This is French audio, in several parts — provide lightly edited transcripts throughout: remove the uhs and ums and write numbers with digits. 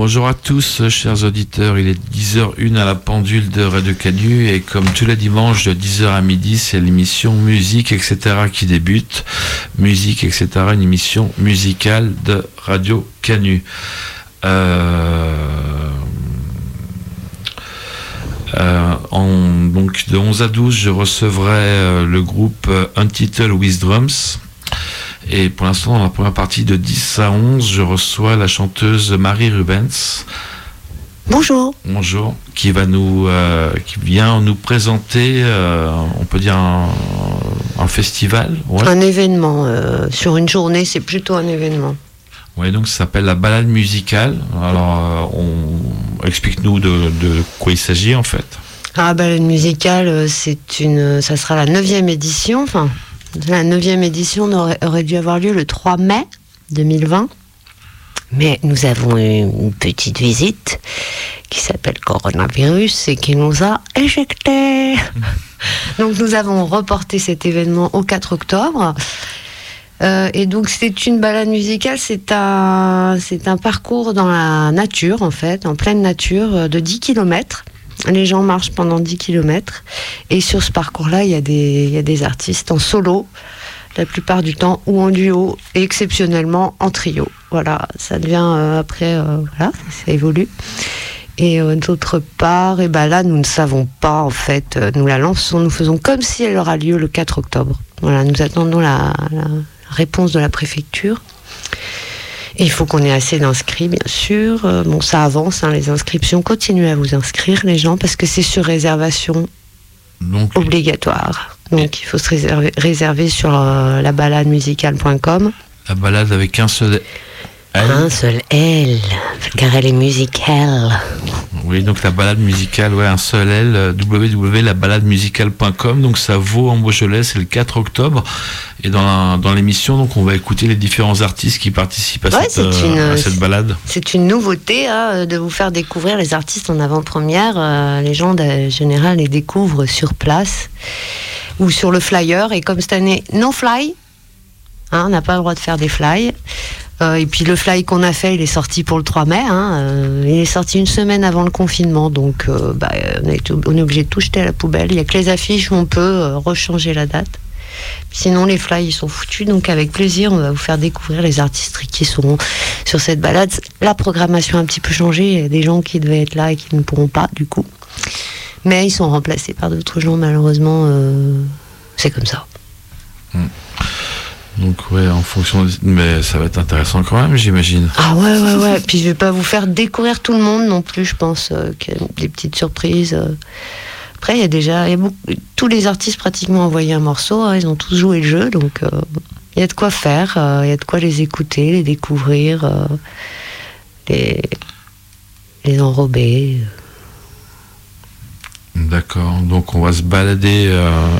Bonjour à tous, chers auditeurs. Il est 10h01 à la pendule de Radio Canu et comme tous les dimanches de 10h à midi, c'est l'émission Musique, etc. qui débute. Musique, etc. Une émission musicale de Radio Canu. Donc de 11 à 12, je recevrai le groupe Untitled with Drums. Et pour l'instant, dans la première partie de 10 à 11, je reçois la chanteuse Marie Rubens. Bonjour. Bonjour. Qui vient nous présenter, on peut dire un festival. Ouais. Un événement. Sur une journée, c'est plutôt un événement. Oui, donc ça s'appelle la balade musicale. Alors, explique-nous de quoi il s'agit en fait. La balade musicale, ça sera la 9e édition. Enfin, la 9e édition aurait dû avoir lieu le 3 mai 2020. Mais nous avons eu une petite visite qui s'appelle coronavirus et qui nous a éjectés. Donc nous avons reporté cet événement au 4 octobre. Et donc c'est une balade musicale, c'est un parcours dans la nature en fait, en pleine nature, de 10 km. Les gens marchent pendant 10 km et sur ce parcours-là, il y a des artistes en solo, la plupart du temps, ou en duo, et exceptionnellement en trio. Voilà, ça devient après, voilà, ça évolue. Et d'autre part, là, nous ne savons pas, en fait, nous la lançons, nous faisons comme si elle aura lieu le 4 octobre. Voilà, nous attendons la réponse de la préfecture. Et il faut qu'on ait assez d'inscrits, bien sûr. Bon, ça avance, les inscriptions. Continuez à vous inscrire, les gens, parce que c'est sur réservation obligatoire. Donc, il faut se réserver sur labalademusicale.com. La balade avec un seul L. Un seul L, car elle est musicale. Oui, donc la balade musicale, ouais, un seul L, www.labalademusicale.com. Donc ça vaut en Beaujolais, c'est le 4 octobre. Et dans l'émission, donc on va écouter les différents artistes qui participent à cette balade. C'est une nouveauté de vous faire découvrir les artistes en avant-première. Les gens, en général, les découvrent sur place ou sur le flyer. Et comme cette année, non fly, on n'a pas le droit de faire des fly. Et puis le fly qu'on a fait, il est sorti pour le 3 mai. Il est sorti une semaine avant le confinement, donc on est obligé de tout jeter à la poubelle. Il n'y a que les affiches où on peut rechanger la date. Sinon, les fly, ils sont foutus. Donc avec plaisir, on va vous faire découvrir les artistes qui seront sur cette balade. La programmation a un petit peu changé. Il y a des gens qui devaient être là et qui ne pourront pas, du coup. Mais ils sont remplacés par d'autres gens, malheureusement. C'est comme ça. Donc ouais, en fonction mais ça va être intéressant quand même, j'imagine. Ah ouais. Puis je vais pas vous faire découvrir tout le monde non plus, je pense qu'il y a des petites surprises. Après, il y a tous les artistes pratiquement envoyé un morceau, ils ont tous joué le jeu, donc il y a de quoi faire, il y a de quoi les écouter, les découvrir, les enrober. D'accord, donc on va se balader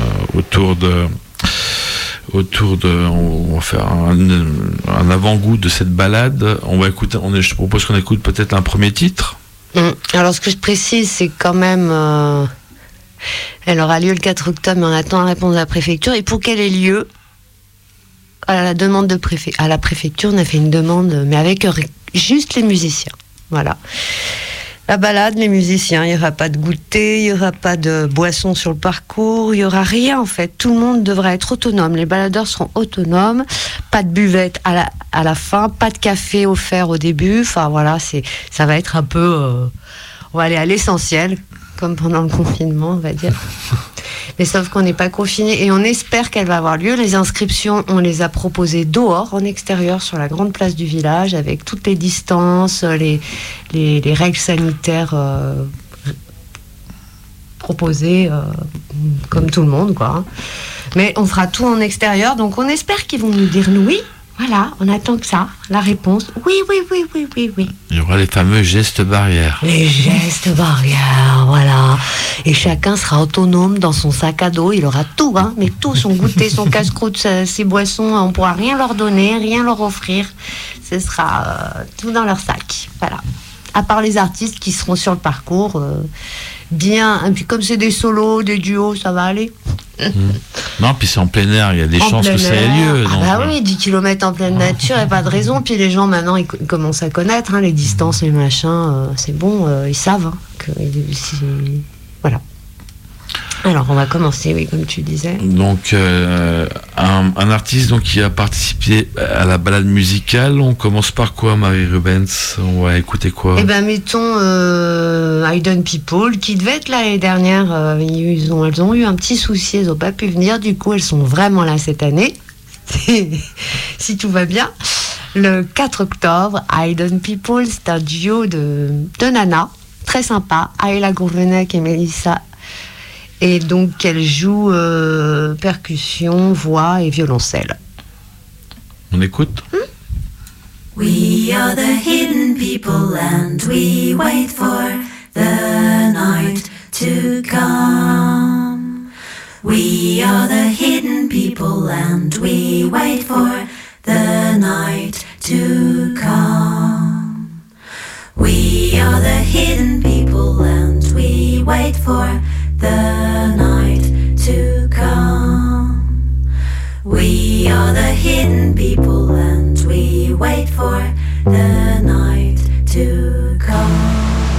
on va faire un avant-goût de cette balade. On va écouter. Je propose qu'on écoute peut-être un premier titre. Alors ce que je précise, c'est quand même, elle aura lieu le 4 octobre, mais on attend la réponse de la préfecture. Et pour qu'elle ait lieu, à la demande à la préfecture, on a fait une demande, mais avec juste les musiciens. Voilà. La balade, les musiciens, il n'y aura pas de goûter, il n'y aura pas de boisson sur le parcours, il n'y aura rien en fait. Tout le monde devra être autonome. Les baladeurs seront autonomes, pas de buvette à la fin, pas de café offert au début. Enfin voilà, ça va être un peu... on va aller à l'essentiel, comme pendant le confinement, on va dire. Mais sauf qu'on n'est pas confiné et on espère qu'elle va avoir lieu. Les inscriptions, on les a proposées dehors, en extérieur, sur la grande place du village, avec toutes les distances, les règles sanitaires proposées, comme tout le monde, quoi. Mais on fera tout en extérieur, donc on espère qu'ils vont nous dire oui. Voilà, on attend que ça, la réponse. Oui. Il y aura les fameux gestes barrières. Les gestes barrières, voilà. Et chacun sera autonome dans son sac à dos. Il aura tout, mais tout, son goûter, son casse-croûte, ses boissons. On ne pourra rien leur donner, rien leur offrir. Ce sera tout dans leur sac. Voilà. À part les artistes qui seront sur le parcours, bien. Et puis comme c'est des solos, des duos, ça va aller. Non, puis c'est en plein air, il y a des chances que ça ait lieu. Donc, bah oui, 10 km en pleine nature, il n'y a pas de raison. Puis les gens, maintenant, ils commencent à connaître les distances, les machins. C'est bon, ils savent. Voilà. Alors, on va commencer, oui, comme tu disais. Donc, un artiste donc, qui a participé à la balade musicale. On commence par quoi, Marie Rubens? On va écouter quoi? Eh ben, mettons Hidden People, qui devait être là l'année dernière. Elles ont eu un petit souci, elles n'ont pas pu venir. Du coup, elles sont vraiment là cette année, si tout va bien. Le 4 octobre, Hidden People, c'est un duo de nanas, très sympa, Ayla Gourvenec et Mélissa. Et donc, elle joue percussion, voix et violoncelle. On écoute? We are the hidden people and we wait for the night to come. We are the hidden people and we wait for the night to come. We are the hidden people and we wait for the night to come. We are the hidden people and we wait for the night to come.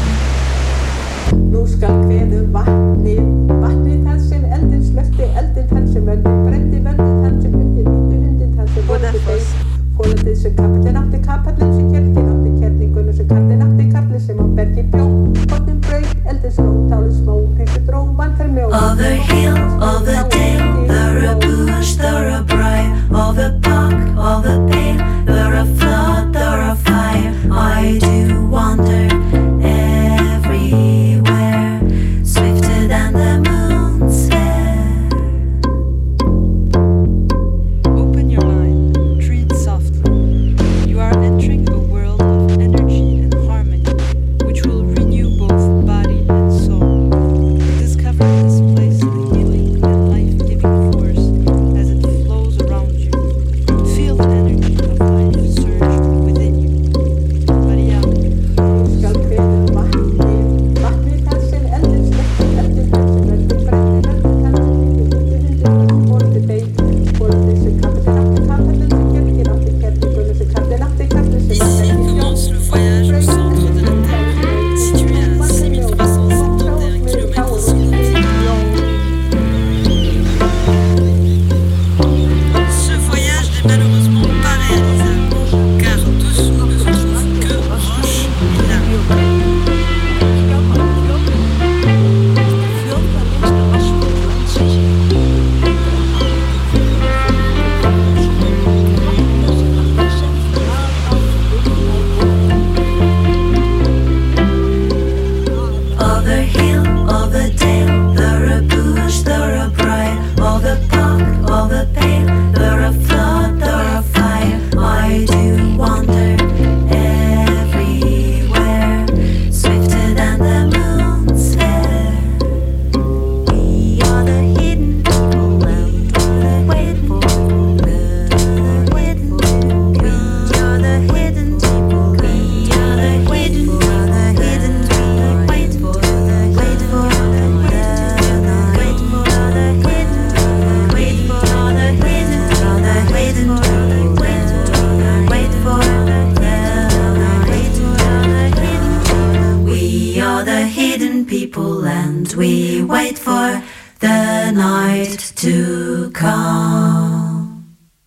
Nú skal kveðu vatnið þar sem eldin slökkti, eldin þar sem öndin brendi, vöndin þar sem hundin nýttu, hundin þar sem vonandi þeir. Fólundið sem kapallin átti, kapallin sem kertin átti, kerlingunum sem karlinn átti, karlinn sem á bergi bjó. Botnin braut, eldin sló, tálið smó, hrísu dró, vann þær mjó. Over hill, over dale, there a bush, there a briar, over park, over pale, there a flood, there a fire. I do wander everywhere, swifter than the moon's hair. Open your mind, tread softly. You are entering a world of energy and harmony, which will renew both body and soul. Discover this place the healing and life-giving force as it flows around you. Feel the energy of life surge within you. Maria. Nú skal kveðu vatnið þar sem eldin slökkti, eldin þar sem öndin brendi, vöndin þar sem hundin þar sem vonandi þeir. Fólundið sem kapallin átti, kapallin sem kertin átti, kerlingunum sem karlinn átti, karlinn sem á Ici bergi bjó. commence le voyage au centre de la Terre, situé à 6371 km sous nos pieds. Ce voyage n'est malheureusement pas réalisable, car dessous ne se trouve que roches et lames. Over hill, over dale, there a bush, there a briar, over park, over pale, there a flood, there a fire. I do wander everywhere, swifter than the moon's hair. We are the hidden people and we wait for the wait for. We are the hidden people. We are the hidden. We are the hidden. We wait for the wait for the wait for the hidden. Wait for the hidden. The hidden. Wait for the wait for the hidden. We are the hidden people and we wait for the night to come.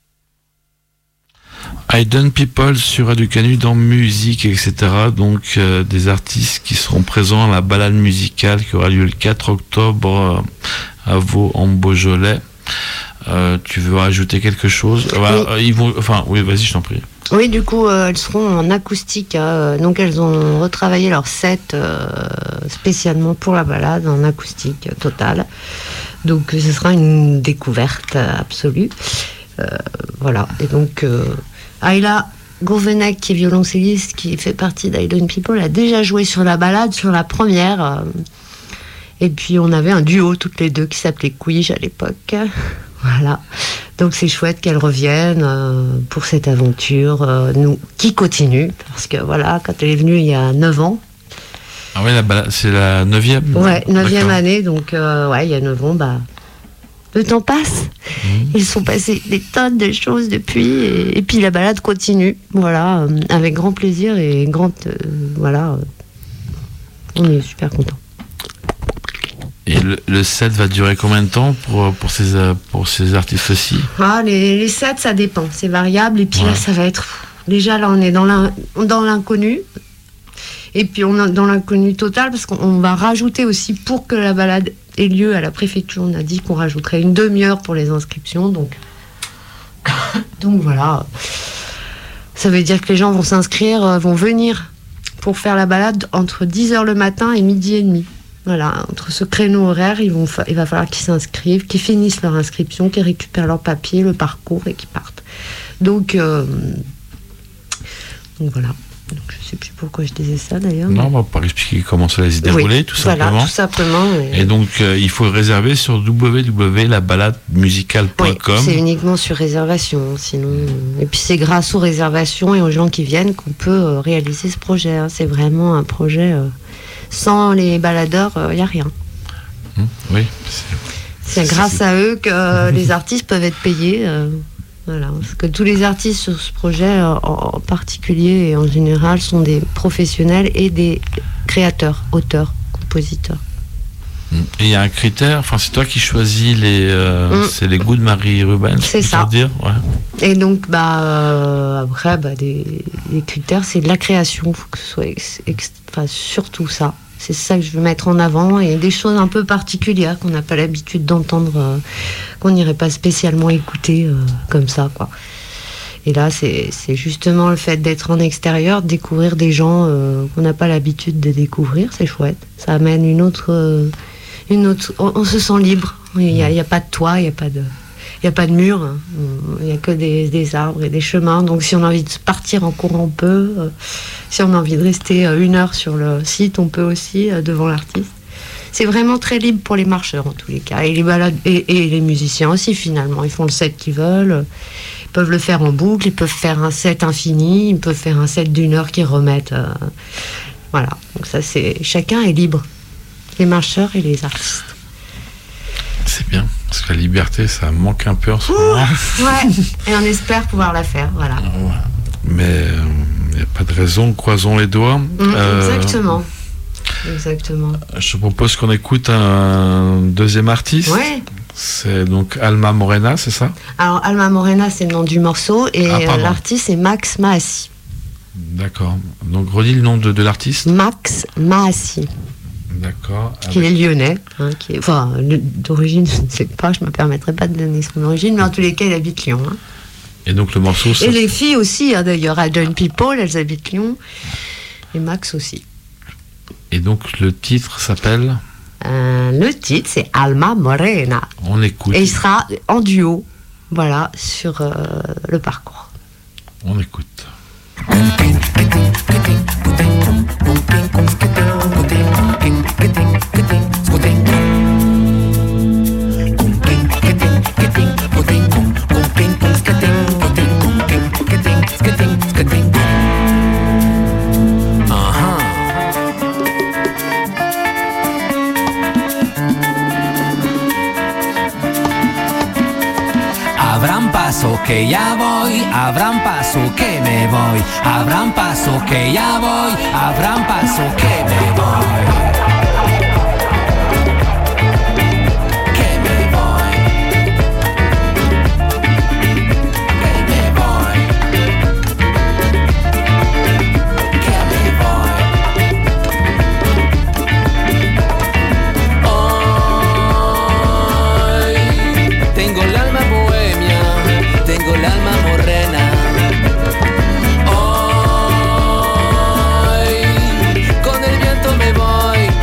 Hidden People sur Radio Canu dans musique, etc. Donc des artistes qui seront présents à la balade musicale qui aura lieu le 4 octobre à Vaux en Beaujolais. Tu veux rajouter quelque chose? Oui, vas-y, je t'en prie. Oui, du coup, elles seront en acoustique. Donc, elles ont retravaillé leur set spécialement pour la balade en acoustique totale. Donc, ce sera une découverte absolue. Voilà. Et donc, Ayla Gourvenec, qui est violoncelliste, qui fait partie d'Hidden People, a déjà joué sur la balade, sur la première. Et puis, on avait un duo, toutes les deux, qui s'appelait Quij à l'époque. Voilà. Donc c'est chouette qu'elle revienne pour cette aventure qui continue. Parce que voilà, quand elle est venue il y a 9 ans. Ah ouais, c'est la 9e? Ouais, 9e année. Donc il y a 9 ans, le temps passe. Ils sont passés des tonnes de choses depuis, et puis la balade continue. Voilà, avec grand plaisir et voilà, on est super contents. Et le set va durer combien de temps pour ces artistes-ci? Les sets, ça dépend, c'est variable. Et puis Ouais. là, ça va être... Déjà, là, on est dans l'inconnu. Et puis, on est dans l'inconnu total, parce qu'on va rajouter aussi, pour que la balade ait lieu à la préfecture, on a dit qu'on rajouterait une demi-heure pour les inscriptions. Donc voilà. Ça veut dire que les gens vont s'inscrire, vont venir pour faire la balade entre 10h le matin et midi et demi. Voilà, entre ce créneau horaire, il va falloir qu'ils s'inscrivent, qu'ils finissent leur inscription, qu'ils récupèrent leur papier, le parcours et qu'ils partent. Donc voilà. Donc, je ne sais plus pourquoi je disais ça d'ailleurs. Non, on va pas expliquer comment ça va se dérouler, Oui, tout voilà, simplement. tout simplement. Et donc, il faut réserver sur www.labalademusicale.com. Oui, c'est uniquement sur réservation, sinon. Et puis c'est grâce aux réservations et aux gens qui viennent qu'on peut réaliser ce projet. Hein. C'est vraiment un projet. Sans les baladeurs, il n'y a rien. Oui. C'est grâce à eux que les artistes peuvent être payés. Voilà, parce que tous les artistes sur ce projet, en particulier et en général, sont des professionnels et des créateurs, auteurs, compositeurs. Et il y a un critère, enfin c'est toi qui choisis c'est les goûts de Marie Rubens. C'est je peux ça. Dire ouais. Et donc, après, les critères, c'est de la création. Il faut que ce soit surtout ça. C'est ça que je veux mettre en avant. Et des choses un peu particulières qu'on n'a pas l'habitude d'entendre, qu'on n'irait pas spécialement écouter comme ça, quoi. Et là, c'est justement le fait d'être en extérieur, de découvrir des gens qu'on n'a pas l'habitude de découvrir. C'est chouette. Ça amène une autre. On se sent libre. Il n'y a pas de toit, il n'y a pas de mur, hein. Il n'y a que des arbres et des chemins. Donc si on a envie de partir en courant, on peut. Si on a envie de rester 1 heure sur le site, on peut aussi, devant l'artiste. C'est vraiment très libre pour les marcheurs en tous les cas. Et les balades et les musiciens aussi, finalement. Ils font le set qu'ils veulent. Ils peuvent le faire en boucle, ils peuvent faire un set infini, ils peuvent faire un set d'1 heure qu'ils remettent. Voilà. Donc ça, chacun est libre. Les marcheurs et les artistes. C'est bien, parce que la liberté, ça manque un peu en ce moment. Ouais, et on espère pouvoir la faire, voilà. Ouais. Mais il n'y a pas de raison, croisons les doigts. Exactement. Je te propose qu'on écoute un deuxième artiste. Ouais. C'est donc Alma Morena, c'est ça? Alors, Alma Morena, c'est le nom du morceau, et l'artiste, c'est Max Maassi. D'accord. Donc, redis le nom de l'artiste. Max Maassi. D'accord. Qui est lyonnais, hein, d'origine, je ne sais pas, je ne me permettrai pas de donner son origine, mais en tous les cas, il habite Lyon. Hein. Et donc le morceau... Et les filles aussi, hein, d'ailleurs, à John People, elles habitent Lyon, et Max aussi. Et donc le titre s'appelle Le titre, c'est Alma Morena. On écoute. Et il sera en duo, voilà, sur le parcours. On écoute. Habrán paso que ya voy, habrán paso que me voy, habrán paso que ya voy, habrán paso que me voy. Que me voy. Que me voy. Que me voy. Hoy tengo el alma bohemia, tengo el alma morena. Hoy con el viento me voy,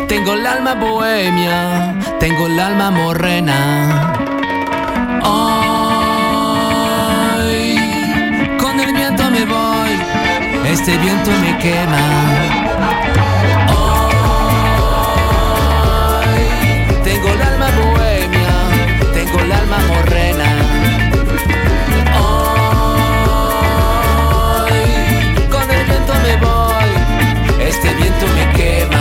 Tengo el alma bohemia, tengo el alma morena. Hoy con el viento me voy, este viento me quema. Hoy tengo el alma bohemia, tengo el alma morena. Hoy con el viento me voy, este viento me quema.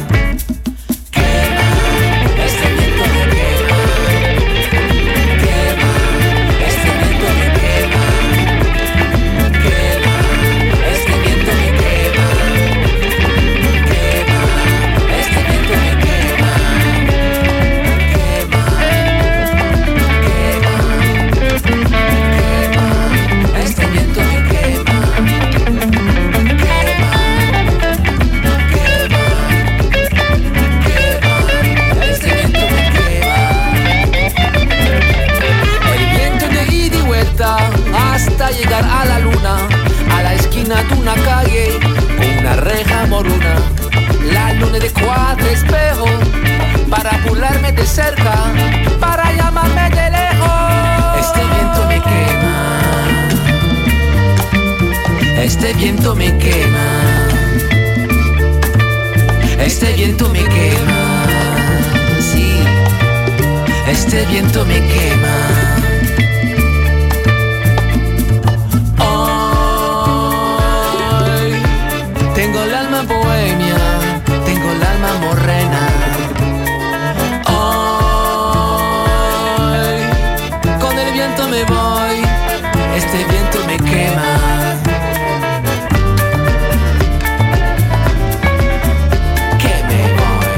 Hasta llegar a la luna, a la esquina de una calle con una reja moruna. La luna de cuatro espejos para burlarme de cerca, para llamarme de lejos. Este viento me quema, este viento me quema, este viento me quema, sí, este viento me quema. Tengo el alma bohemia, tengo el alma morena. Hoy con el viento me voy, este viento me quema. Que me voy.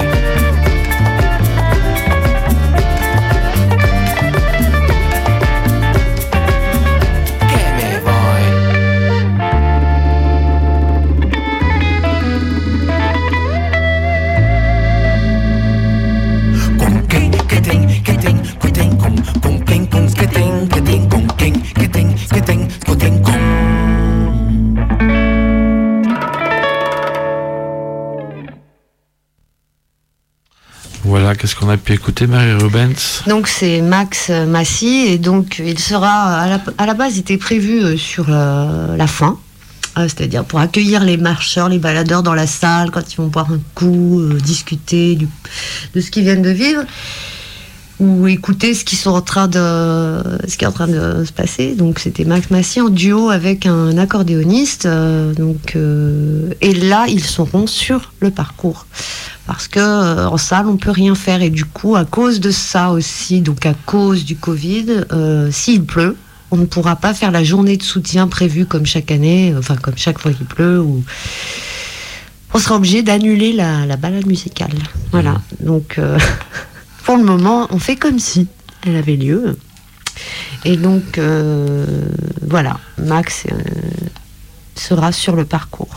Que me voy. Voilà, qu'est-ce qu'on a pu écouter, Marie Rubens? Donc c'est Max Massy, et donc il sera à la base il était prévu sur la fin, c'est-à-dire pour accueillir les marcheurs, les baladeurs dans la salle quand ils vont boire un coup, discuter de ce qu'ils viennent de vivre, ou écouter ce qui est en train de se passer. Donc c'était Max Massy en duo avec un accordéoniste, et là ils seront sur le parcours. Parce que en salle on peut rien faire, et du coup à cause de ça aussi, donc à cause du Covid, s'il pleut, on ne pourra pas faire la journée de soutien prévue comme chaque année, enfin comme chaque fois qu'il pleut, ou on sera obligé d'annuler la balade musicale. Voilà. Donc pour le moment on fait comme si elle avait lieu, et donc voilà, Max sera sur le parcours.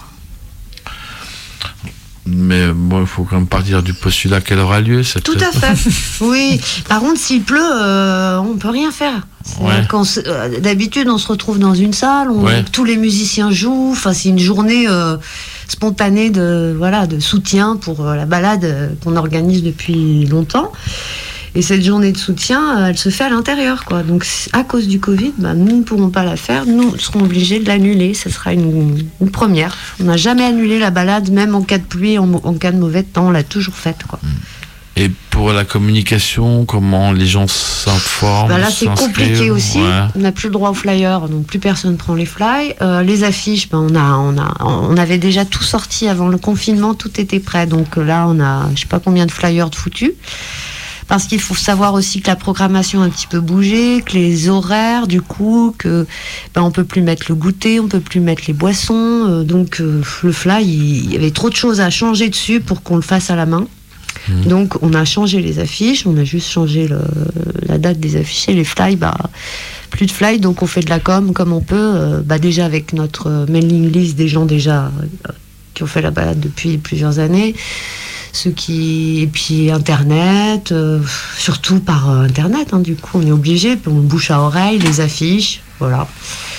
Mais bon, il faut quand même partir du postulat qu'elle aura lieu. Tout à fait. Oui. Par contre, s'il pleut, on peut rien faire. Ouais. D'habitude, on se retrouve dans une salle, tous les musiciens jouent. Enfin, c'est une journée spontanée de soutien pour la balade qu'on organise depuis longtemps. Et cette journée de soutien, elle se fait à l'intérieur, quoi. Donc, à cause du Covid, nous ne pourrons pas la faire. Nous serons obligés de l'annuler. Ce sera une première. On n'a jamais annulé la balade, même en cas de pluie, en cas de mauvais temps. On l'a toujours faite, quoi. Et pour la communication, comment les gens s'informent? Là, c'est compliqué aussi. Ouais. On n'a plus le droit aux flyers, donc plus personne prend les flyers. Les affiches, on avait déjà tout sorti avant le confinement, tout était prêt. Donc là, on a, je sais pas combien de flyers de foutus. Parce qu'il faut savoir aussi que la programmation a un petit peu bougé, que les horaires, du coup, on peut plus mettre le goûter, on peut plus mettre les boissons. Donc le fly, il y avait trop de choses à changer dessus pour qu'on le fasse à la main. Donc on a changé les affiches, on a juste changé la date des affiches, et les fly, plus de fly, donc on fait de la com comme on peut, déjà avec notre mailing list des gens déjà qui ont fait la balade depuis plusieurs années. Et puis internet, surtout par internet, du coup on est obligé, on bouche à oreille, les affiches, voilà.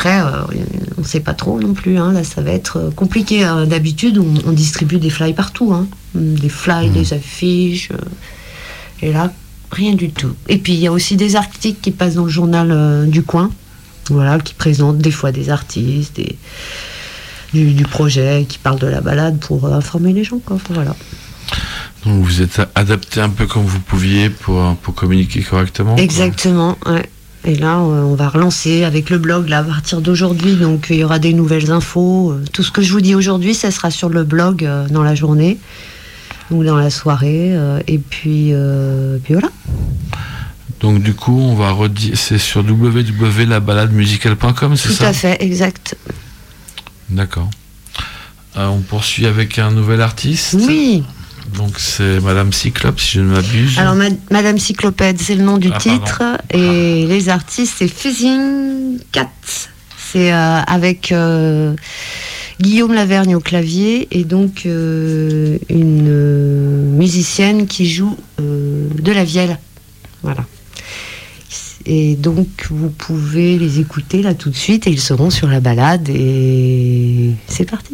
après, on ne sait pas trop non plus. Hein. Là, ça va être compliqué. D'habitude, on distribue des flyers partout. Hein. Des flyers, des affiches. Et là, rien du tout. Et puis, il y a aussi des articles qui passent dans le journal du coin. Voilà, qui présentent des fois des artistes, du projet, qui parlent de la balade pour informer les gens. Quoi. Enfin, voilà. Donc vous êtes adapté un peu comme vous pouviez pour communiquer correctement. Exactement, ouais. Et là, on va relancer avec le blog là, à partir d'aujourd'hui. Donc il y aura des nouvelles infos. Tout ce que je vous dis aujourd'hui, ça sera sur le blog dans la journée ou dans la soirée. Et puis voilà. Donc du coup, on va redire, c'est sur www.labalademusicale.com, c'est ça ? Tout à fait, exact. D'accord. On poursuit avec un nouvel artiste. Oui. Donc c'est Madame Cyclope, si je ne m'abuse. Alors Madame Cyclopède, c'est le nom du titre. Et les artistes, c'est Fuzzing Cats. C'est avec Guillaume Lavergne au clavier et donc une musicienne qui joue de la vielle. Voilà. Et donc vous pouvez les écouter là tout de suite et ils seront sur la balade et c'est parti.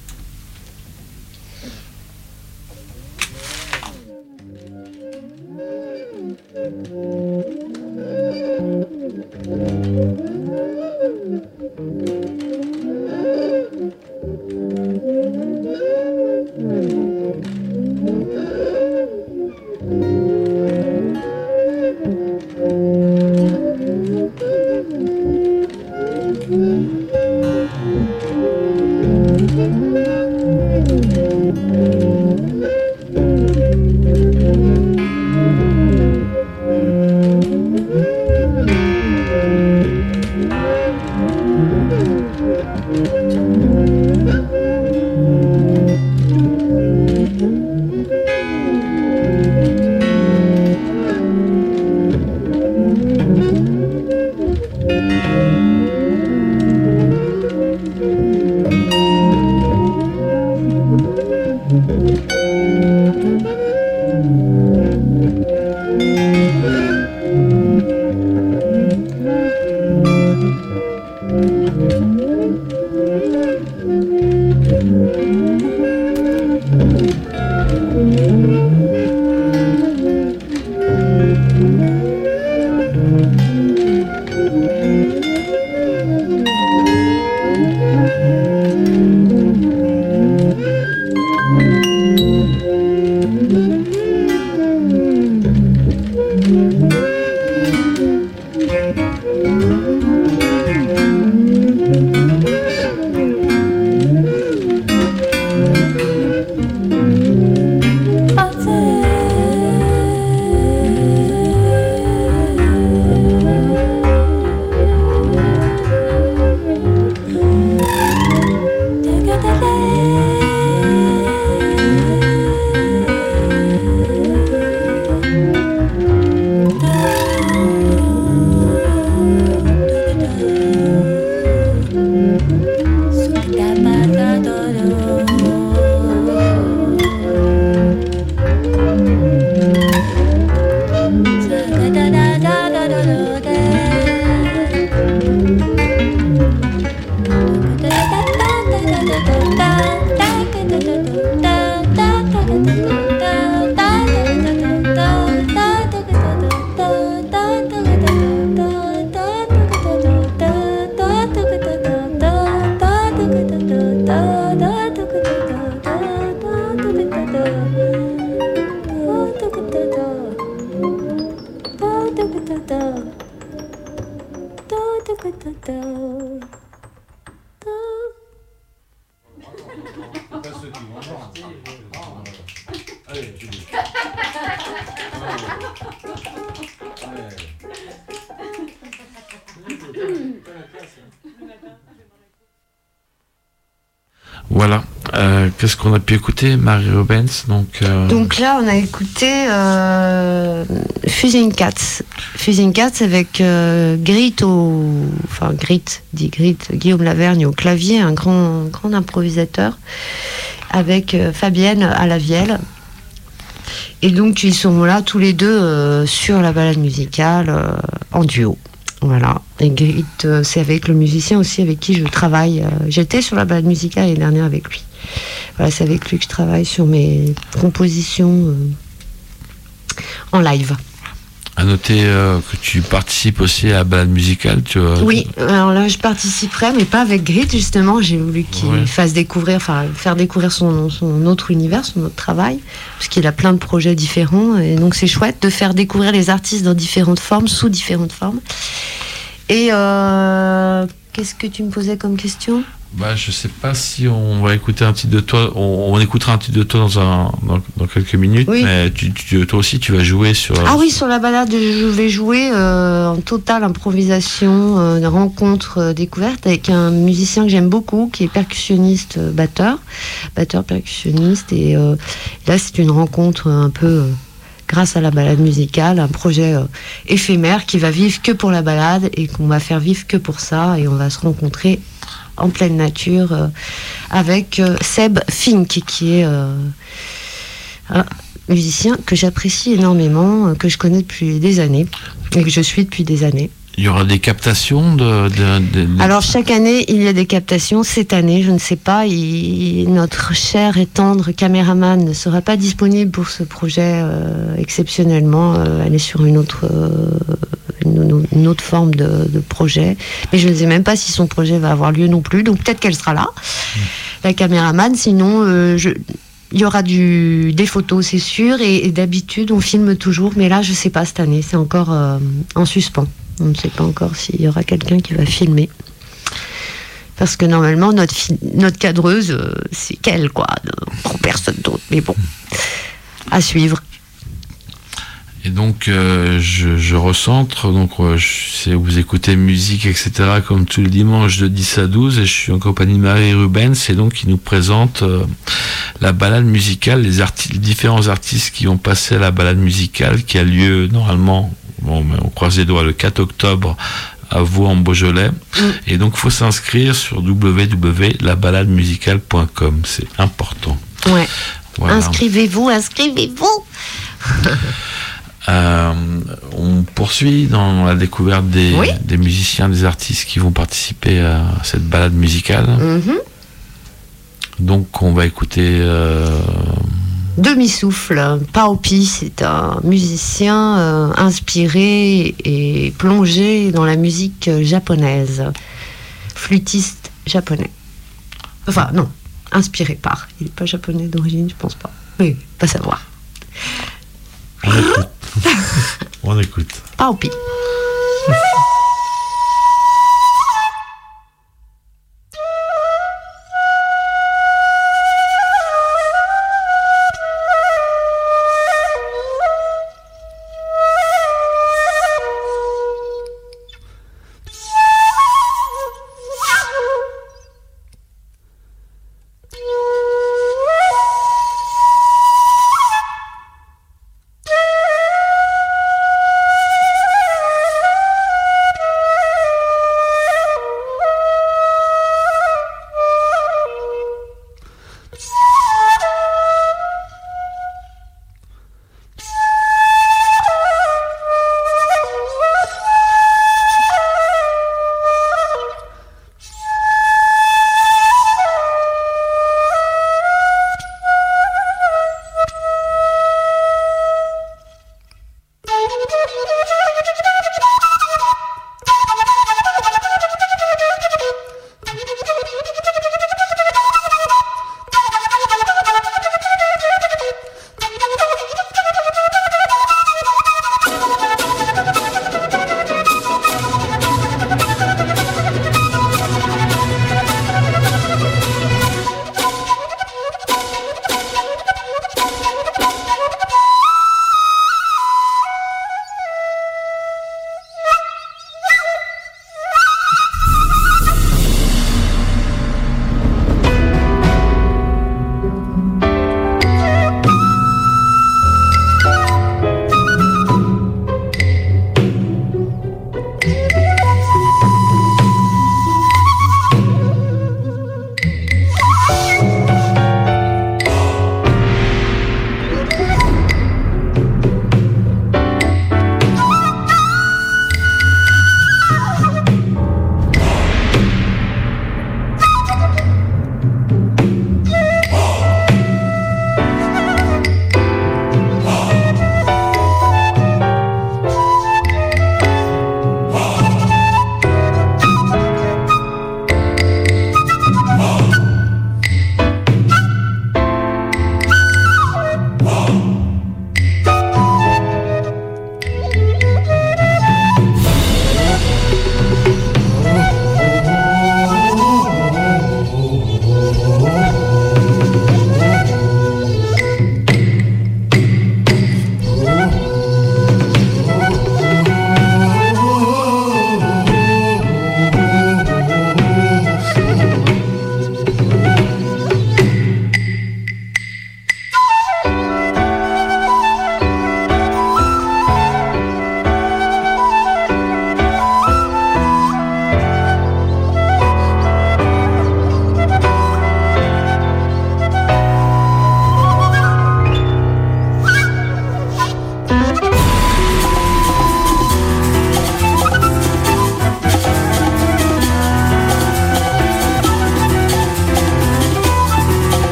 Voilà. Qu'est-ce qu'on a pu écouter, Marie Robbins? Donc là, on a écouté Fuzzing Cats. Fuzzing Cats avec Guillaume Lavergne au clavier, un grand improvisateur, avec Fabienne à la vielle. Et donc, ils sont là tous les deux sur la balade musicale en duo. Voilà. Et Grit, c'est avec le musicien aussi avec qui je travaille. J'étais sur la balade musicale l'année dernière avec lui. Voilà, c'est avec lui que je travaille sur mes compositions en live. À noter que tu participes aussi à la balade musicale, tu vois. Oui, alors là je participerai, mais pas avec Grit justement. J'ai voulu qu'il Ouais. fasse découvrir, enfin faire découvrir son autre univers, son autre travail, parce qu'il a plein de projets différents. Et donc c'est chouette de faire découvrir les artistes dans différentes formes, sous différentes formes. Et qu'est-ce que tu me posais comme question ? Bah, je sais pas si on va écouter un titre de toi. On écoutera un titre de toi dans quelques minutes. Oui. Mais toi aussi, tu vas jouer sur. Ah oui, sur la balade, je vais jouer en totale improvisation, une rencontre découverte avec un musicien que j'aime beaucoup, qui est percussionniste, batteur percussionniste. Et là, c'est une rencontre un peu grâce à la balade musicale, un projet éphémère qui va vivre que pour la balade et qu'on va faire vivre que pour ça. Et on va se rencontrer en pleine nature avec Seb Fink, qui est un musicien que j'apprécie énormément, que je connais depuis des années et que je suis depuis des années. Il y aura des captations de... Alors chaque année il y a des captations. Cette année je ne sais pas, notre cher et tendre caméraman ne sera pas disponible pour ce projet exceptionnellement. Elle est sur une autre forme de projet, mais je ne sais même pas si son projet va avoir lieu non plus, donc peut-être qu'elle sera là, la caméraman. Sinon il y aura des photos, c'est sûr, et d'habitude on filme toujours, mais là je sais pas, cette année c'est encore en suspens. On ne sait pas encore s'il y aura quelqu'un qui va filmer, parce que normalement notre cadreuse c'est qu'elle, quoi, personne d'autre, mais bon, à suivre. Et donc, je recentre. Donc, vous écoutez musique, etc., comme tous les dimanches de 10 à 12. Et je suis en compagnie de Marie Rubens, et donc, qui nous présente la balade musicale, les différents artistes qui ont passé à la balade musicale, qui a lieu normalement, bon, mais on croise les doigts, le 4 octobre à Vaux en Beaujolais. Et donc, il faut s'inscrire sur www.labalademusicale.com. C'est important. Ouais. Voilà. Inscrivez-vous. On poursuit dans la découverte des musiciens, des artistes qui vont participer à cette balade musicale. Donc on va écouter Demi-souffle. Paopi, c'est un musicien inspiré et plongé dans la musique japonaise. Flûtiste japonais. Enfin non, inspiré par. Il n'est pas japonais d'origine, je pense pas. Mais pas savoir. On écoute. On écoute. Paopi.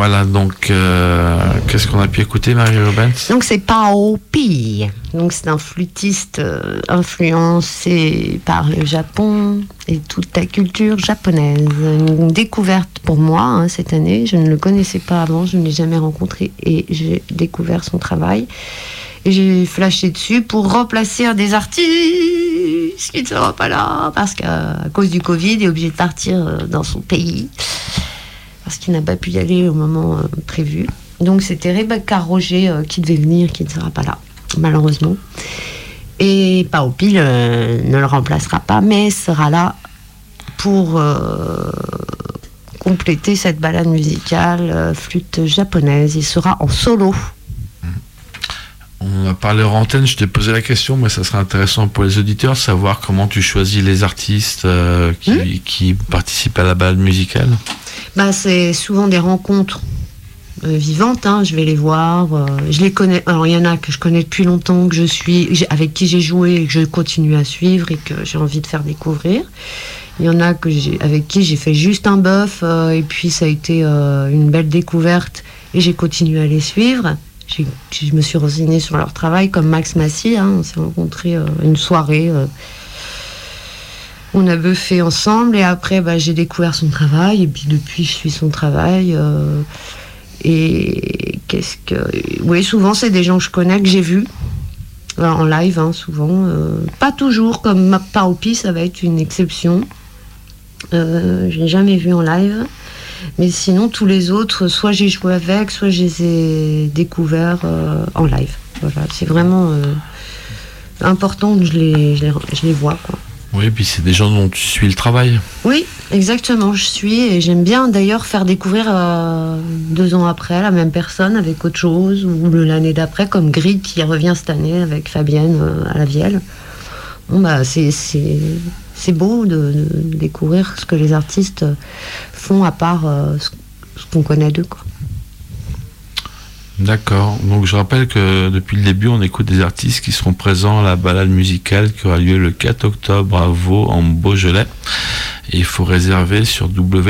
Voilà, donc qu'est-ce qu'on a pu écouter, Marie Rubens? Donc c'est Pao Pi. Donc c'est un flûtiste influencé par le Japon et toute la culture japonaise. Une découverte pour moi hein, cette année. Je ne le connaissais pas avant, je ne l'ai jamais rencontré et j'ai découvert son travail. Et j'ai flashé dessus pour remplacer un des artistes qui ne sera pas là parce qu'à cause du Covid, il est obligé de partir dans son pays parce qu'il n'a pas pu y aller au moment prévu. Donc c'était Rebecca Roger qui devait venir, qui ne sera pas là, malheureusement. Et Pao Pi ne le remplacera pas, mais sera là pour compléter cette balade musicale flûte japonaise. Il sera en solo. On a parlé hors antenne, je t'ai posé la question, mais ça serait intéressant pour les auditeurs de savoir comment tu choisis les artistes qui participent à la balade musicale. Bah, c'est souvent des rencontres vivantes, hein. Je vais les voir, je les connais. Alors il y en a que je connais depuis longtemps, avec qui j'ai joué et que je continue à suivre et que j'ai envie de faire découvrir. Il y en a avec qui j'ai fait juste un bœuf et puis ça a été une belle découverte et j'ai continué à les suivre. Je me suis renseignée sur leur travail, comme Max Massy, hein, on s'est rencontrés une soirée, on a buffé ensemble et après j'ai découvert son travail et puis depuis je suis son travail et oui, souvent c'est des gens que je connais, que j'ai vus en live, hein, souvent, pas toujours, comme Pao Pi, ça va être une exception, je l'ai jamais vu en live. Mais sinon, tous les autres, soit j'ai joué avec, soit je les ai découverts en live. Voilà, c'est vraiment important que je les vois, quoi. Oui, et puis c'est des gens dont tu suis le travail. Oui, exactement, je suis. Et j'aime bien d'ailleurs faire découvrir 2 ans après la même personne avec autre chose, ou l'année d'après, comme Grid qui revient cette année avec Fabienne à la Vielle. Bon, c'est beau de découvrir ce que les artistes font à part ce qu'on connaît d'eux, quoi. D'accord. Donc je rappelle que depuis le début, on écoute des artistes qui seront présents à la balade musicale qui aura lieu le 4 octobre à Vaud, en Beaujolais. Et il faut réserver sur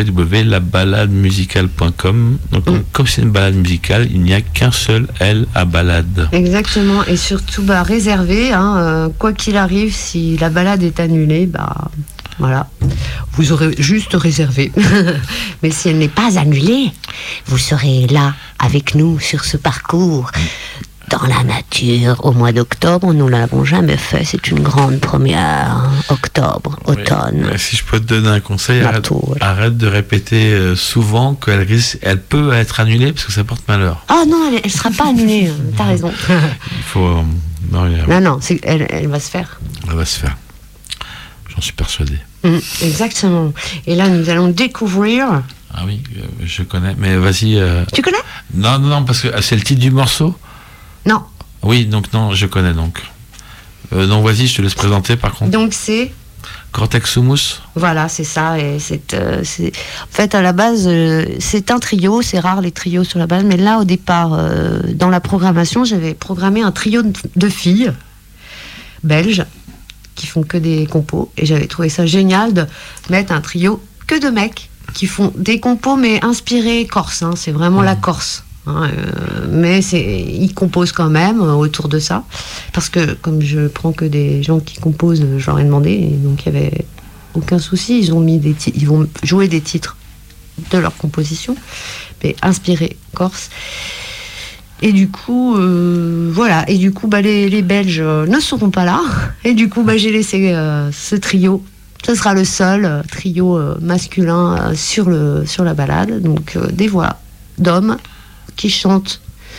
www.labalademusicale.com. Donc comme c'est une balade musicale, il n'y a qu'un seul L à balade. Exactement. Et surtout, réserver. Hein, quoi qu'il arrive, si la balade est annulée, voilà, vous aurez juste réservé. Mais si elle n'est pas annulée, vous serez là avec nous sur ce parcours dans la nature au mois d'octobre. Nous ne l'avons jamais fait, c'est une grande première. Octobre, automne. Oui. Si je peux te donner un conseil, arrête de répéter souvent elle peut être annulée parce que ça porte malheur. Ah non, elle ne sera pas annulée, t'as raison. Il faut... non, elle va se faire. Elle va se faire. J'en suis persuadé. Exactement. Et là, nous allons découvrir... Ah oui, je connais, mais vas-y... Tu connais ? Non, parce que c'est le titre du morceau ? Non. Oui, donc non, je connais donc. Non, vas-y, je te laisse présenter par contre. Donc c'est... Cortex Hummus. Voilà, c'est ça. Et en fait, à la base, c'est un trio. C'est rare les trios sur la base. Mais là, au départ, dans la programmation, j'avais programmé un trio de filles belges qui font que des compos. Et j'avais trouvé ça génial de mettre un trio que de mecs qui font des compos, mais inspirés corse. Hein, c'est vraiment la Corse. Hein, mais ils composent quand même autour de ça. Parce que comme je prends que des gens qui composent, je leur ai demandé. Et donc il n'y avait aucun souci. Ils vont jouer des titres de leur composition, mais inspirés corse. Et du coup, voilà. Et du coup, les Belges ne seront pas là. Et du coup, j'ai laissé ce trio. Ce sera le seul trio masculin sur la balade. Donc, des voix d'hommes qui chantent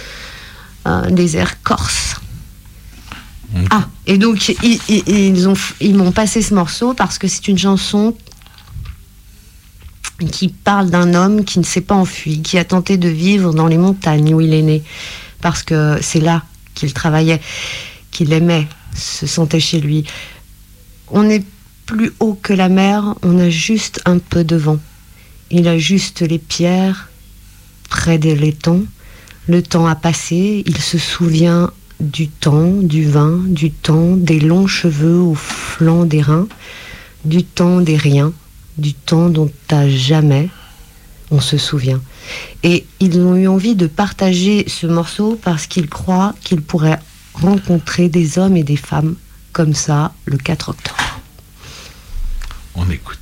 des airs corses. Ah, et donc, ils m'ont passé ce morceau parce que c'est une chanson qui parle d'un homme qui ne s'est pas enfui, qui a tenté de vivre dans les montagnes où il est né, parce que c'est là qu'il travaillait, qu'il aimait, se sentait chez lui. On est plus haut que la mer, on a juste un peu de vent. Il a juste les pierres près de l'étang. Le temps a passé, il se souvient du temps, du vin, du temps, des longs cheveux au flanc des reins, du temps des riens, du temps dont à jamais on se souvient. Et ils ont eu envie de partager ce morceau parce qu'ils croient qu'ils pourraient rencontrer des hommes et des femmes comme ça le 4 octobre. On écoute.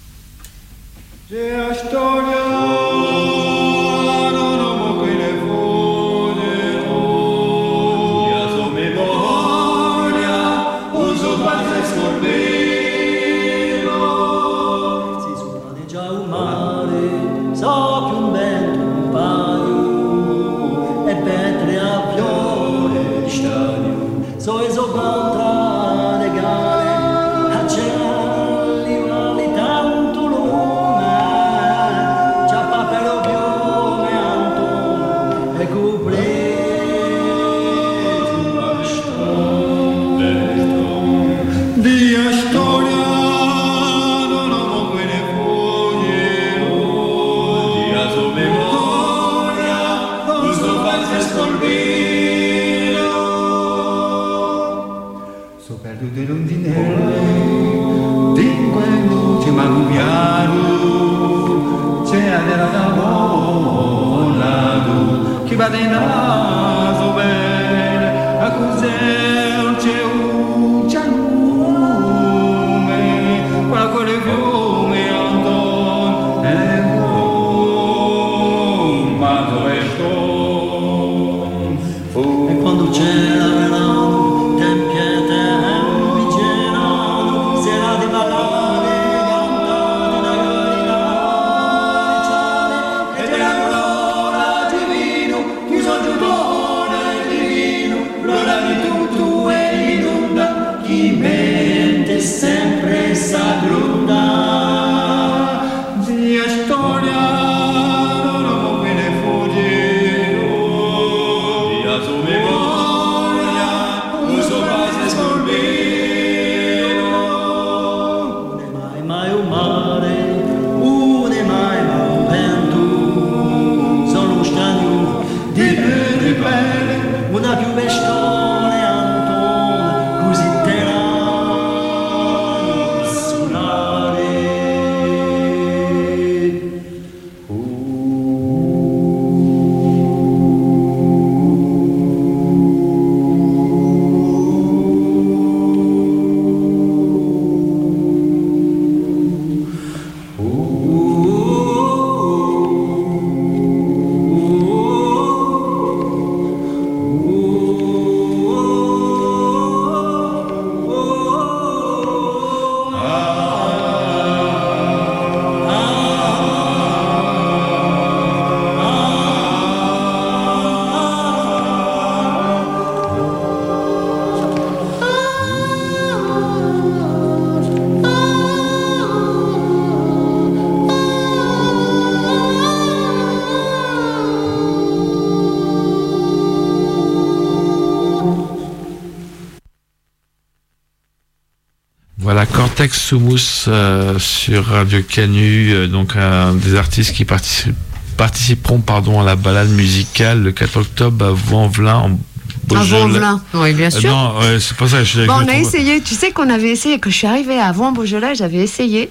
Voilà, Cortex Soumous sur Radio Canu, donc un des artistes qui participeront à la balade musicale le 4 octobre à Vaux-en-Velin en Beaujolais. À Vaux-en-Velin, oui, bien sûr. Non, c'est pas ça que je suis bon, on a essayé, tu sais qu'on avait essayé, que je suis arrivée à Vaux-en-Beaujolais, j'avais essayé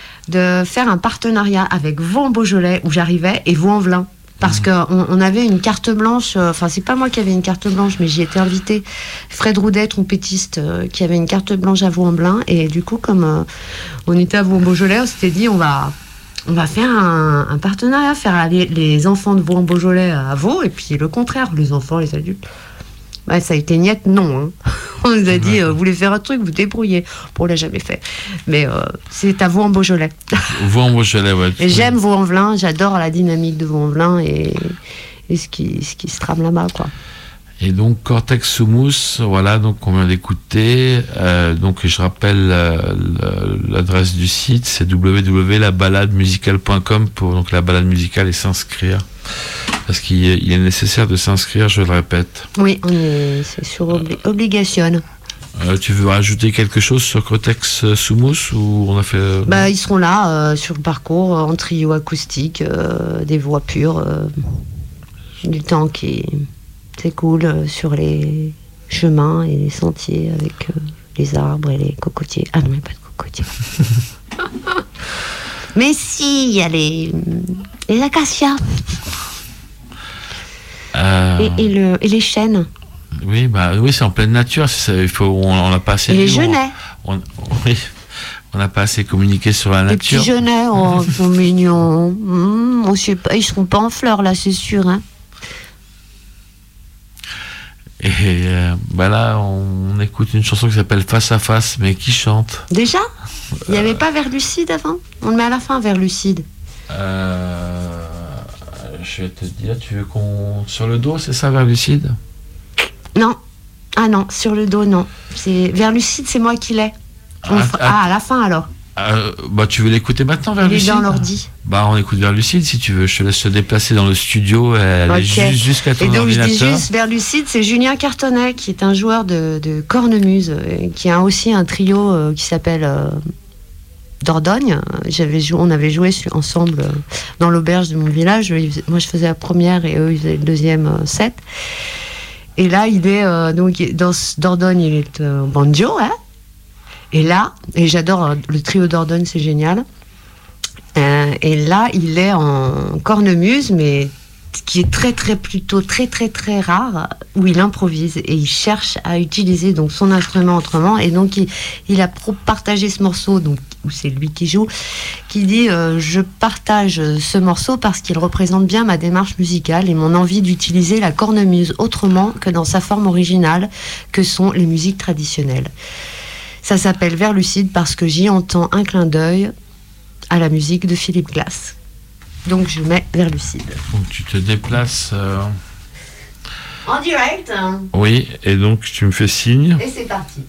de faire un partenariat avec Vaux-en-Beaujolais où j'arrivais et Vaux-en-Velin. Parce qu'on avait une carte blanche, enfin c'est pas moi qui avais une carte blanche, mais j'y étais invitée. Fred Roudet, trompettiste, qui avait une carte blanche à Vaux-en-Velin. Et du coup, comme on était à Vaux-en-Beaujolais, on s'était dit on va faire un partenariat, faire aller les enfants de Vaux-en-Beaujolais à Vaux, et puis le contraire, les enfants, les adultes. Ouais, ça a été niette, non. Hein. On nous a dit, vous voulez faire un truc, vous débrouillez. Bon, on l'a jamais fait. Mais c'est à Vaux-en-Beaujolais. Vaux-en-Beaujolais, ouais. Et j'aime Vaux-en-Velin, j'adore la dynamique de Vaux-en-Velin et ce qui se trame là-bas, quoi. Et donc Cortex Soumous, voilà, donc on vient d'écouter. Donc je rappelle l'adresse du site, c'est www.labalademusicale.com pour donc la balade musicale et s'inscrire. Parce qu'il est nécessaire de s'inscrire, je le répète. Oui, c'est sur obligation. Tu veux rajouter quelque chose sur Cortex Soumous ou on a fait ils seront là sur le parcours en trio acoustique, des voix pures, du temps qui s'écoule sur les chemins et les sentiers avec les arbres et les cocotiers. Ah non, il n'y a pas de cocotiers. Mais si, il y a les acacias et les chênes. Oui, oui, c'est en pleine nature. On n'a pas assez. Et les genêts. Oui, on n'a pas assez communiqué sur la Les nature. petits genêts, oh, ils sont mignons. On sait pas, ils seront pas en fleurs là, c'est sûr. Hein. Et là, on écoute une chanson qui s'appelle Face à Face, mais qui chante? Déjà, il n'y avait pas vers lucide avant. On le met à la fin, vers lucide. Je vais te dire, tu veux qu'on sur le dos, c'est ça, vers lucide? Non. Ah non, sur le dos, non. C'est vers lucide, c'est moi qui l'ai. À la fin alors. Tu veux l'écouter maintenant, vers Il est lucide? dans l'ordi. On écoute vers lucide si tu veux. Je te laisse te déplacer dans le studio. Elle est Ok. jusqu'à ton Et donc ordinateur. je dis juste vers lucide, c'est Julien Cartonnet qui est un joueur de cornemuse, qui a aussi un trio qui s'appelle Dordogne. On avait joué ensemble dans l'auberge de mon village. Moi je faisais la première et eux ils faisaient le deuxième set. Et là il est donc dans Dordogne, il est banjo, hein. Et là, et j'adore le trio Dordogne, c'est génial. Et là, il est en cornemuse, mais qui est plutôt très rare, où il improvise et il cherche à utiliser donc son instrument autrement. Et donc, il a partagé ce morceau, donc, où c'est lui qui joue, qui dit je partage ce morceau parce qu'il représente bien ma démarche musicale et mon envie d'utiliser la cornemuse autrement que dans sa forme originale, que sont les musiques traditionnelles. Ça s'appelle Vers lucide parce que j'y entends un clin d'œil à la musique de Philippe Glass. Donc je mets Vers lucide. Donc tu te déplaces. En direct. Oui, et donc tu me fais signe. Et c'est parti.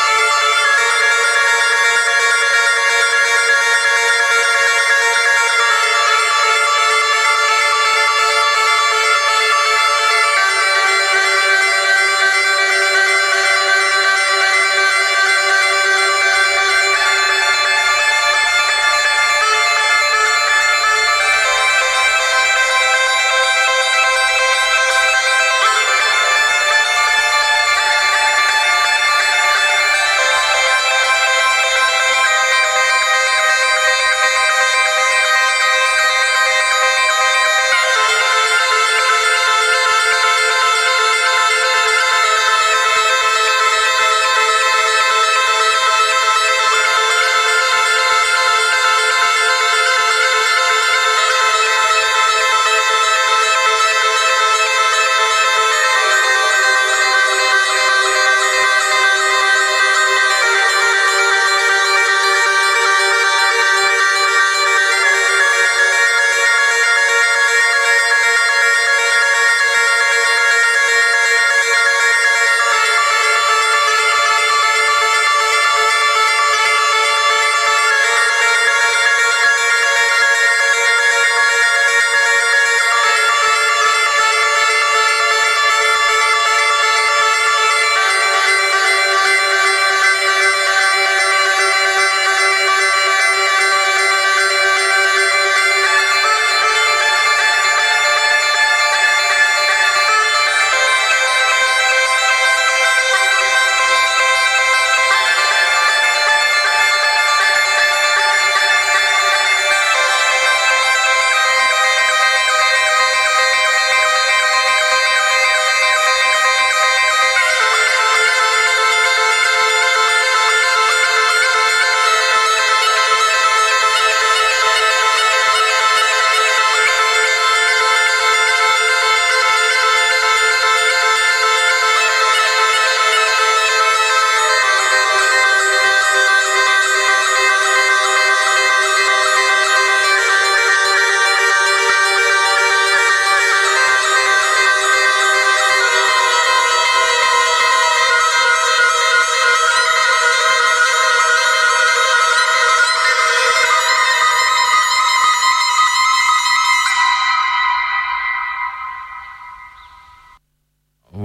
Thank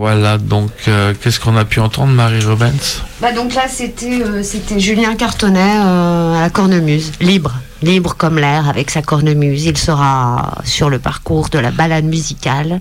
Voilà, donc qu'est-ce qu'on a pu entendre, Marie Rubens? Bah donc là, c'était Julien Cartonnet à la cornemuse, libre comme l'air avec sa cornemuse. Il sera sur le parcours de la balade musicale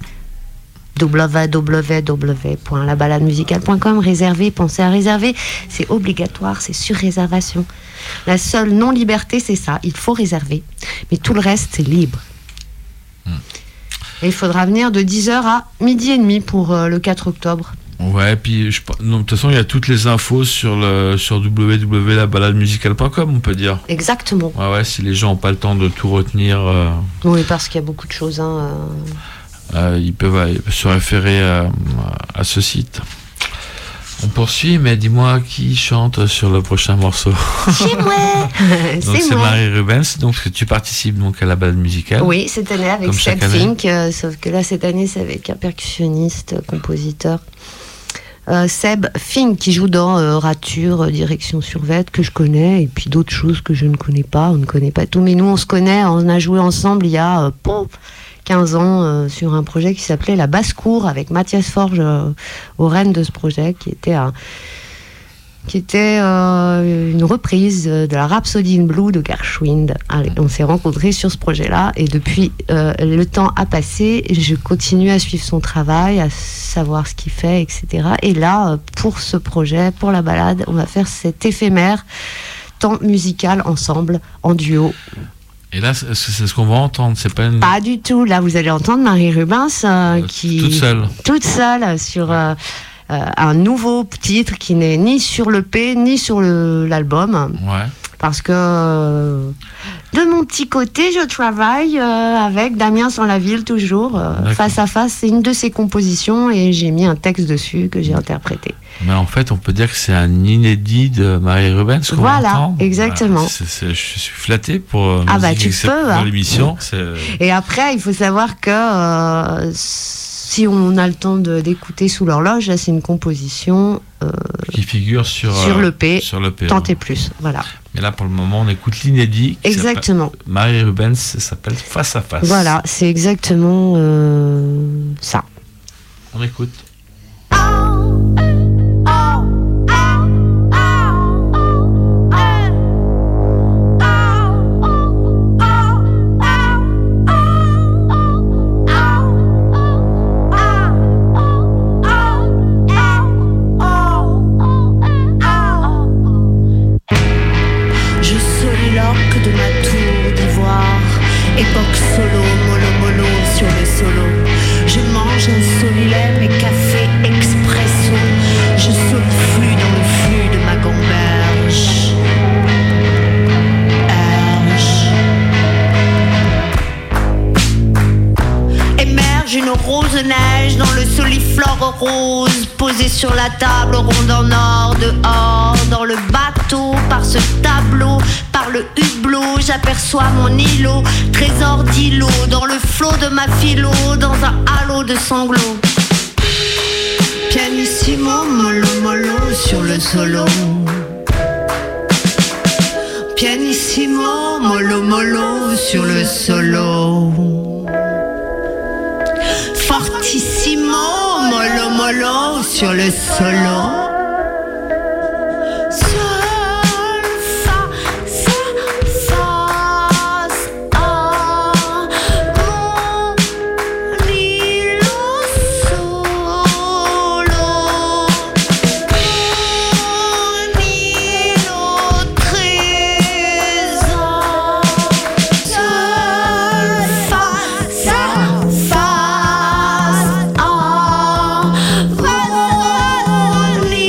www.labalademusicale.com. Réservez, pensez à réserver, c'est obligatoire, c'est sur réservation. La seule non-liberté, c'est ça, il faut réserver. Mais tout le reste, c'est libre. Et il faudra venir de 10h à 12h30 pour le 4 octobre. Ouais, puis non, de toute façon, il y a toutes les infos sur www.labalademusicale.com, on peut dire. Exactement. Ouais, si les gens n'ont pas le temps de tout retenir, Oui, parce qu'il y a beaucoup de choses. ils peuvent se référer à ce site. On poursuit, mais dis-moi qui chante sur le prochain morceau. C'est moi. Donc c'est Marie Rubens, donc tu participes donc à la balade musicale. Oui, cette année avec Comme Seb chaque année. Fink, sauf que là cette année c'est avec un percussionniste, compositeur. Seb Fink qui joue dans Rature, Direction Survette, que je connais, et puis d'autres choses que je ne connais pas. On ne connaît pas tout, mais nous on se connaît, on a joué ensemble il y a 15 ans sur un projet qui s'appelait La Basse-Cour avec Mathias Forge aux rênes de ce projet, qui était une reprise de la Rhapsody in Blue de Gershwin. Allez, on s'est rencontrés sur ce projet-là et depuis le temps a passé, je continue à suivre son travail, à savoir ce qu'il fait, etc. Et là, pour ce projet, pour la balade, on va faire cet éphémère temps musical ensemble, en duo. Et là, c'est ce qu'on va entendre, c'est pas une... Pas du tout. Là, vous allez entendre Marie Rubens qui... toute seule sur un nouveau titre qui n'est ni sur l'EP, ni sur l'album. Ouais. Parce que de mon petit côté, je travaille avec Damien Sans-la-Ville, toujours. Face à face, c'est une de ses compositions et j'ai mis un texte dessus que j'ai interprété. Mais en fait, on peut dire que c'est un inédit de Marie Rubens qu'on Voilà, entend. exactement. Je suis flatté pour tu peux, l'émission. Et après, il faut savoir que si on a le temps d'écouter Sous l'horloge, là, c'est une composition qui figure sur l'EP, Tant et ouais. plus. Voilà. Mais là, pour le moment, on écoute l'inédit. Exactement. Marie Rubens, ça s'appelle Face à face. Voilà, c'est exactement ça. On écoute. Je soliloque de ma tour d'ivoire, époque solo, mollo mollo sur le solo. Je mange un solilet, mes cafés expresso. Je soliflue dans le flux de ma gamberge. Émerge une rose neige dans le soliflore rose, posée sur la table ronde en or dehors. Dans le bateau, par ce tableau, par le hublot, j'aperçois mon îlot, trésor d'îlot, dans le flot de ma philo, dans un halo de sanglots. Pianissimo, mollo mollo sur le solo. Pianissimo, mollo mollo sur le solo. Fortissimo, mollo mollo sur le solo. Sol, fa, sa, fa, ah, mon îlot solo. Mon îlot trésor. Sol, fa, sa, fa, ah, mon îlot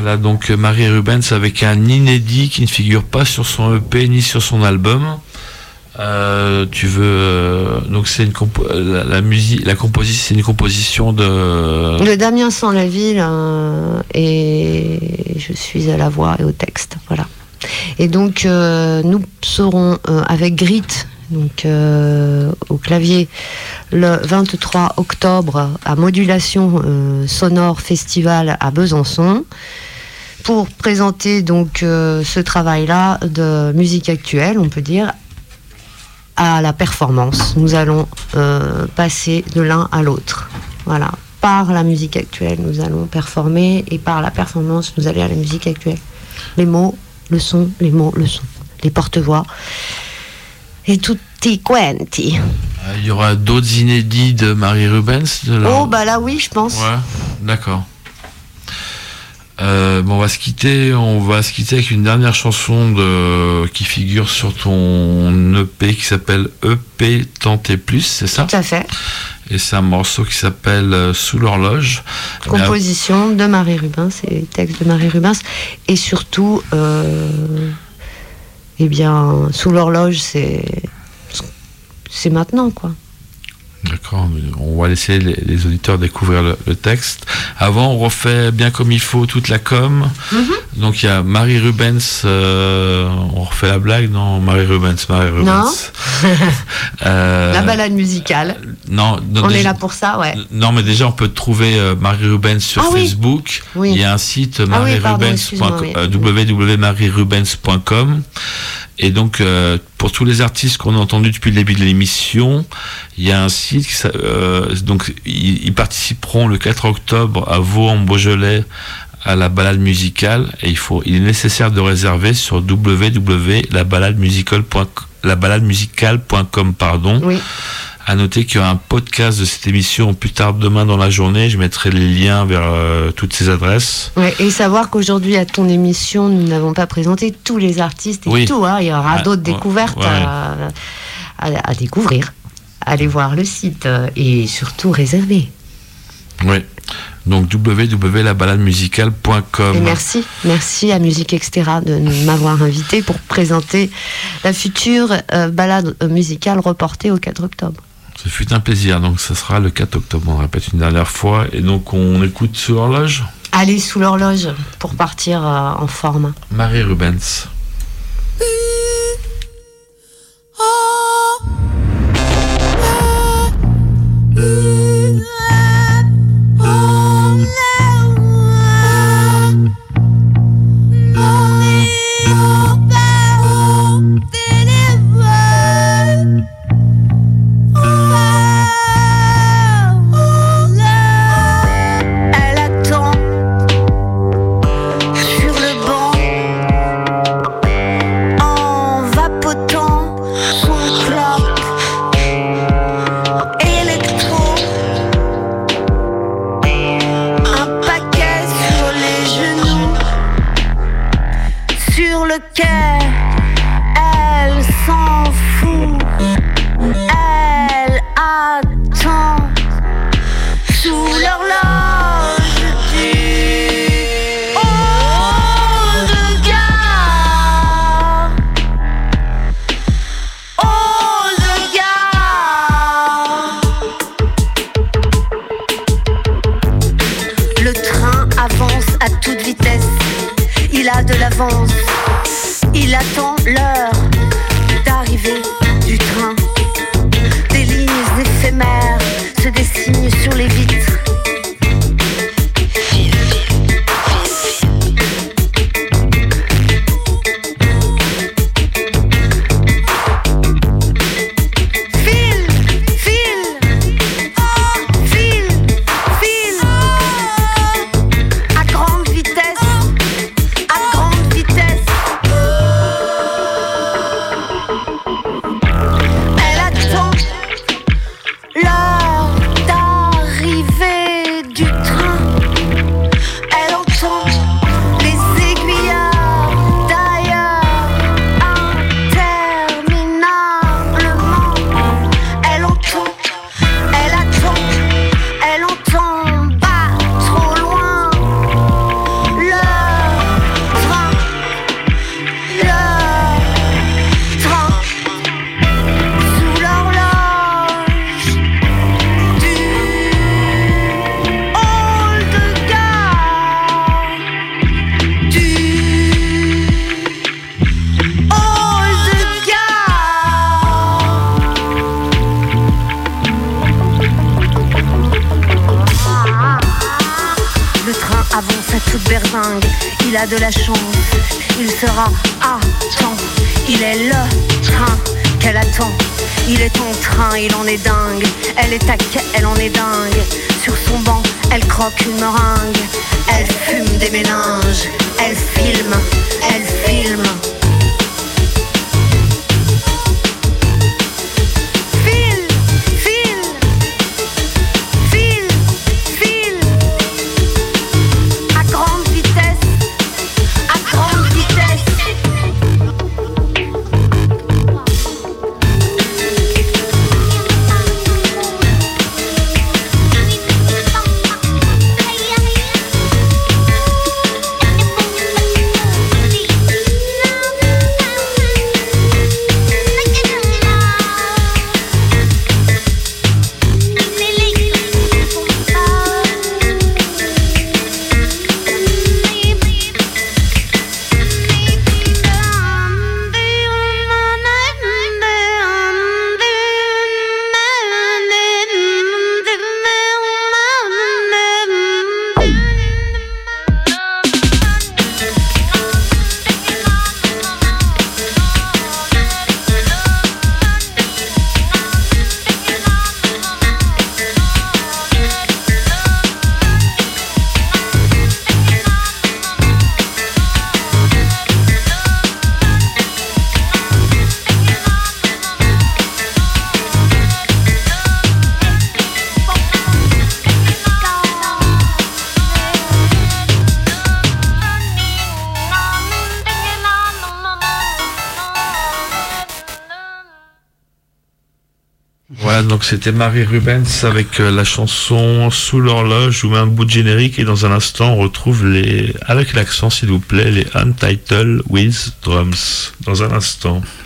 Voilà, donc Marie Rubens avec un inédit qui ne figure pas sur son EP ni sur son album. Tu veux donc c'est la musique, la composition, c'est une composition de Damien Sans-la-Ville et je suis à la voix et au texte, voilà. Et donc nous serons avec Grit, donc au clavier, le 23 octobre à Modulation Sonore Festival à Besançon pour présenter donc ce travail-là de musique actuelle, on peut dire, à la performance. Nous allons passer de l'un à l'autre. Voilà. Par la musique actuelle, nous allons performer et par la performance, nous allons à la musique actuelle. Les mots, le son, les mots, le son. Les porte-voix. Et tutti quanti. Il y aura d'autres inédits de Marie Rubens Oh, bah là, oui, je pense. Ouais, d'accord. On va se quitter avec une dernière chanson qui figure sur ton EP qui s'appelle EP Tenter Plus, c'est ça? Tout à fait. Et c'est un morceau qui s'appelle Sous l'horloge. Composition de Marie Rubens et texte de Marie Rubens. Et surtout, eh bien, Sous l'horloge, c'est maintenant, quoi. D'accord, on va laisser les auditeurs découvrir le texte. Avant, on refait bien comme il faut toute la com. Mm-hmm. Donc il y a Marie Rubens, on refait la blague, non? Marie Rubens. Non. La balade musicale. Non, on est là pour ça, ouais. Non, mais déjà on peut trouver Marie Rubens sur Facebook. Oui. Il y a un site www.marierubens.com. Et donc, pour tous les artistes qu'on a entendus depuis le début de l'émission, il y a un site, donc ils participeront le 4 octobre à Vaux-en-Beaujolais à la balade musicale. Et il est nécessaire de réserver sur www.labalademusicale.com. Oui. À noter qu'il y a un podcast de cette émission plus tard demain dans la journée. Je mettrai les liens vers toutes ces adresses. Ouais, et savoir qu'aujourd'hui, à ton émission, nous n'avons pas présenté tous les artistes et tout. Hein. Il y aura d'autres découvertes à découvrir. Allez voir le site et surtout réserver. Oui. Donc www.labalademusicale.com. Et merci à Musique Extera de m'avoir invité pour présenter la future balade musicale reportée au 4 octobre. Ce fut un plaisir, donc ça sera le 4 octobre, on répète une dernière fois, et donc on écoute Sous l'horloge. Allez, Sous l'horloge, pour partir en forme. Marie Rubens. Elle attend sur le banc en vapotant son clope électro, un paquet sur les genoux sur lequel elle s'en fout. Elle attend sous l'horloge du haut de gare. Haut de gare. Le train avance à toute vitesse. Il a de l'avance. Il attend l'heure d'arrivée du train. Des lignes éphémères se dessinent sur les vitres. File, file, file, file, à grande vitesse, à grande vitesse. Elle attend l'heure d'arriver berzingue. Il a de la chance, il sera à temps. Il est le train qu'elle attend. Il est ton train, il en est dingue. Elle est taquet, elle en est dingue. Sur son banc, elle croque une meringue. Elle fume des méninges. Elle filme, elle filme. File, file, file, file. À grande vitesse, à grande vitesse. Voilà, donc c'était Marie Rubens avec la chanson Sous l'horloge. Je vous mets un bout de générique et dans un instant on retrouve les, avec l'accent s'il vous plaît, les Untitled with Drums. Dans un instant.